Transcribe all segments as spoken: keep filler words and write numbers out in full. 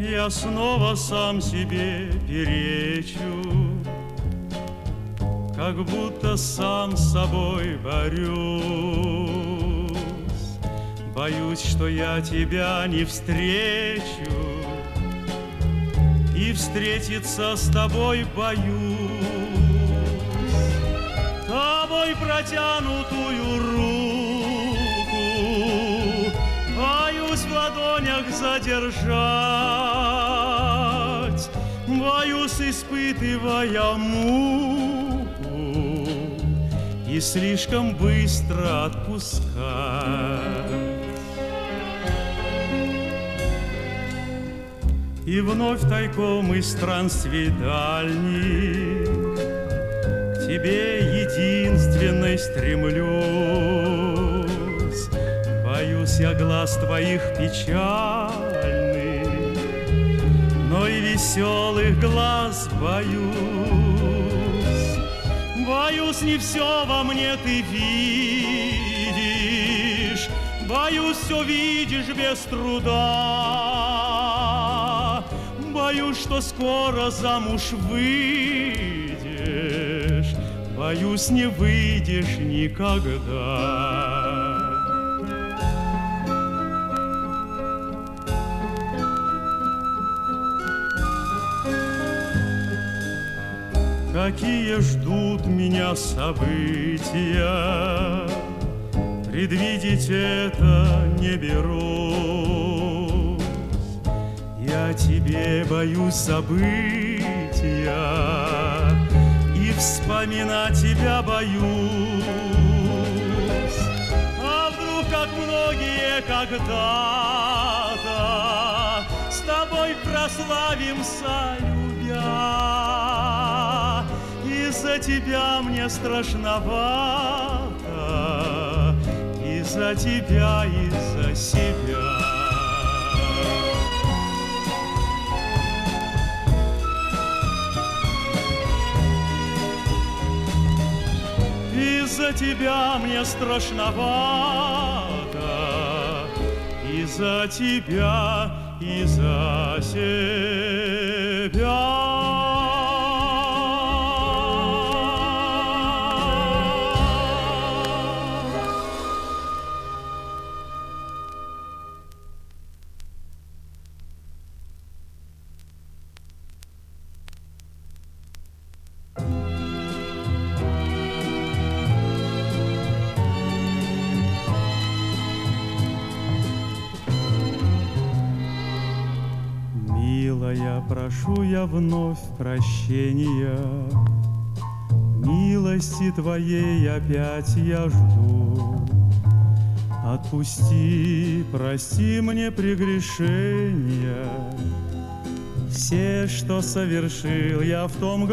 Я снова сам себе перечу, как будто сам с собой борюсь. Боюсь, что я тебя не встречу, и встретиться с тобой боюсь. Тобой протянутую руку боюсь в ладонях задержать, боюсь, испытывая муку, и слишком быстро отпускать. И вновь тайком из странствий дальних к тебе единственной стремлюсь. Боюсь я глаз твоих печальных, но и веселых глаз боюсь. Боюсь, не все во мне ты видишь, боюсь, все видишь без труда. Боюсь, что скоро замуж выйдешь, боюсь, не выйдешь никогда. Какие ждут меня события, предвидеть это не берусь. Я тебе боюсь забытия, и вспоминать тебя боюсь. А вдруг, как многие когда-то, с тобой прославимся, любя. Из-за тебя мне страшновато, из-за тебя, из-за себя. Из-за тебя мне страшновато, из-за тебя, из-за себя. Прошу я вновь прощения, милости твоей опять я жду. Отпусти, прости мне прегрешения, все, что совершил я в том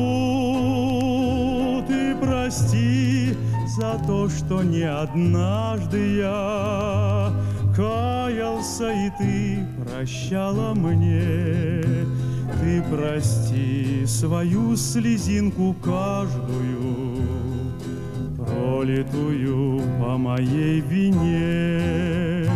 году. Ты прости за то, что не однажды я каялся, и ты прощала мне. Ты прости свою слезинку каждую, пролитую по моей вине.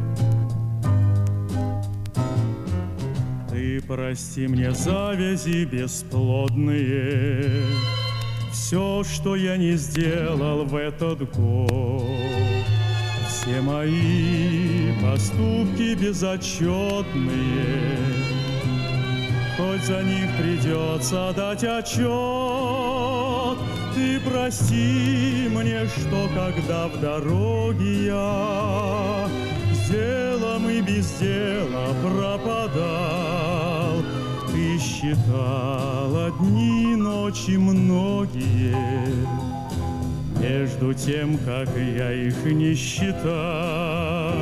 Ты прости мне завязи бесплодные, все, что я не сделал в этот год. Все мои поступки безотчетные, хоть за них придется дать отчет. Ты прости мне, что когда в дороге я с делом и без дела пропадал, ты считала дни и ночи многие, между тем, как я их не считал.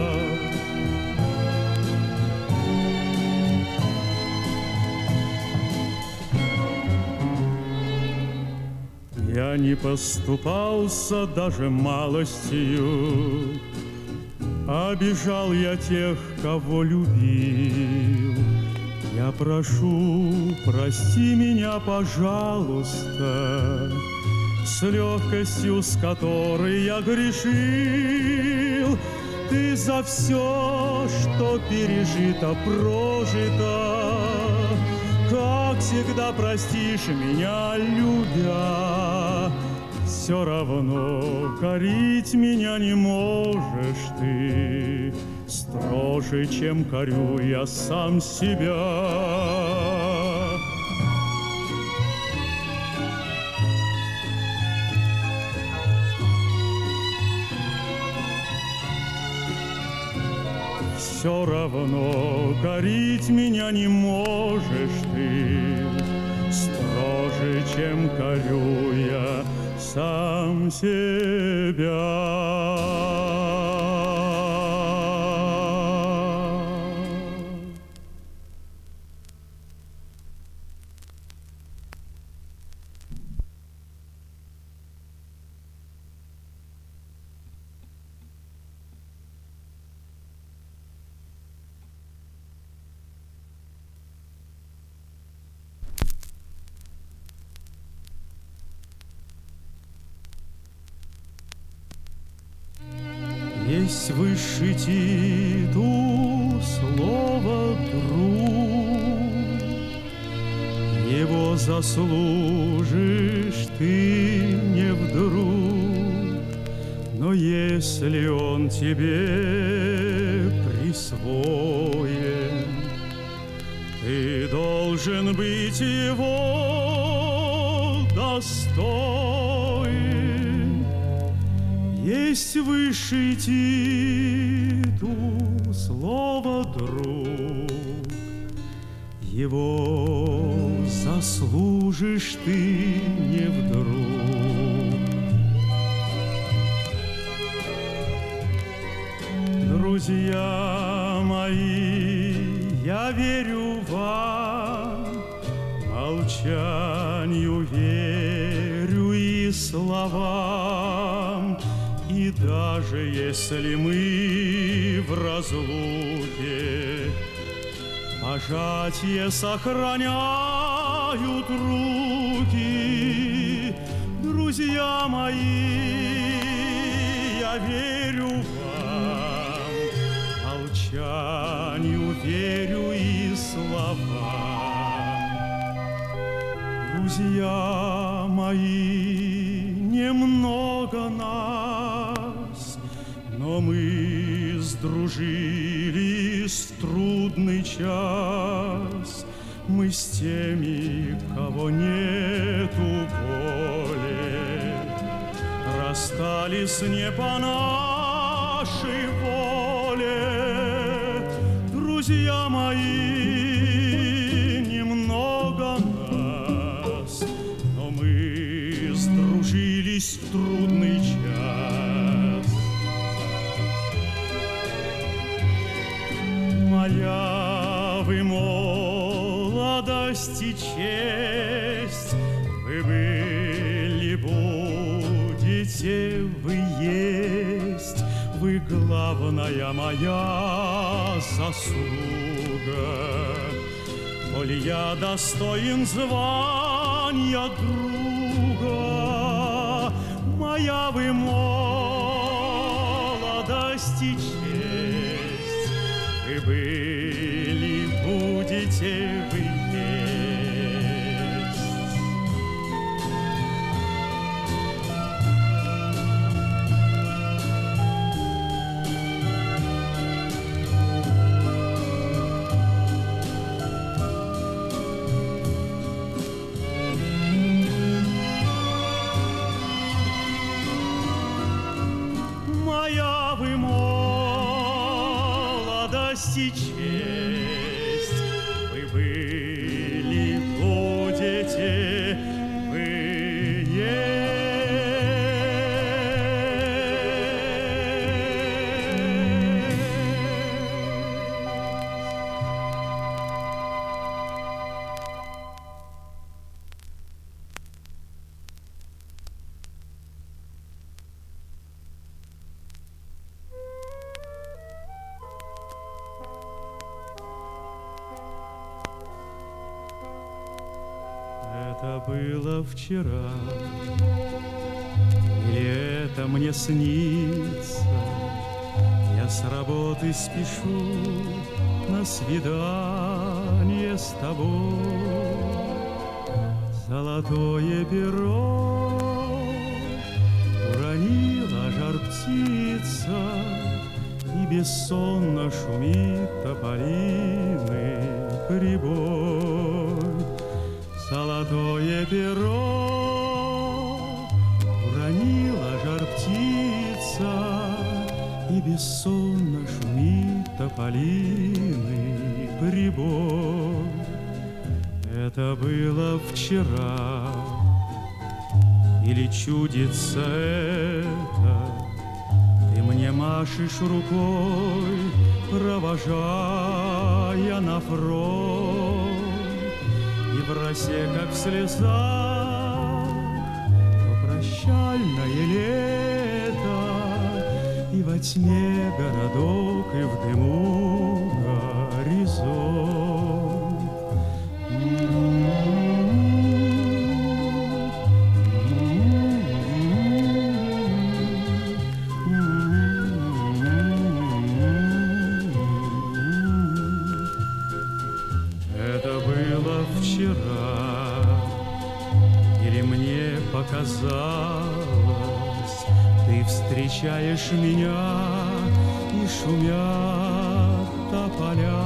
Я не поступался даже малостью, обижал я тех, кого любил. Я прошу, прости меня, пожалуйста, с легкостью, с которой я грешил. Ты за все все, что пережито, прожито, как всегда простишь меня, любя. Все равно корить меня не можешь ты строже, чем корю я сам себя. Все равно корить меня не можешь ты строже, чем корю я сам себя. Есть высший титул слова «друг», его заслужишь ты не вдруг, но если он тебе присвоен, ты должен быть его достоин. Есть высший титул слова «друг», его заслужишь ты не вдруг. Друзья мои, я верю вам, молчанию верю и словам. И даже если мы в разлуке, пожатия сохраняют руки. Друзья мои, я верю вам, молчанию верю и словам. Друзья мои, немного нас, но мы сдружились в трудный час. Мы с теми, кого нету более, расстались не по нашей воле. Друзья мои, немного нас, но мы сдружились в трудный час. Моя вы молодость и честь, вы были, будете, вы есть, вы главная моя заслуга. Коль я достоин звания друга, моя вы молодость и честь, вы были, будете, вы есть. Моя вы молодость и честь, вы были, будете, вы есть. Это было вчера, или это мне снится? Я с работы спешу на свидание с тобой. Золотое перо уронила жар-птица, и бессонно шумит тополиный прибой. Золотое перо уронила жар-птица, и бессонно шумит тополиный прибой. Это было вчера, или чудится это? Ты мне машешь рукой, провожая на фронт, и в росе, как в слезах, то прощальное лето, и во тьме городок, и в дыму горизонт. Это было вчера, или мне показалось, ты встречаешь меня, и шумят тополя,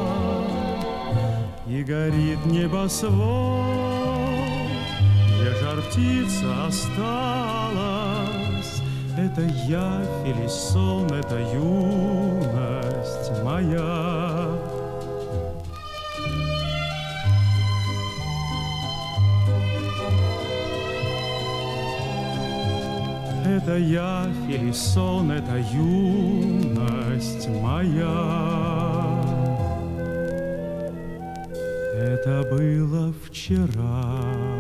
и горит небосвод, где жар-птица осталась. Это явь или сон, это юность моя. Это явь или сон, это юность моя. Это было вчера.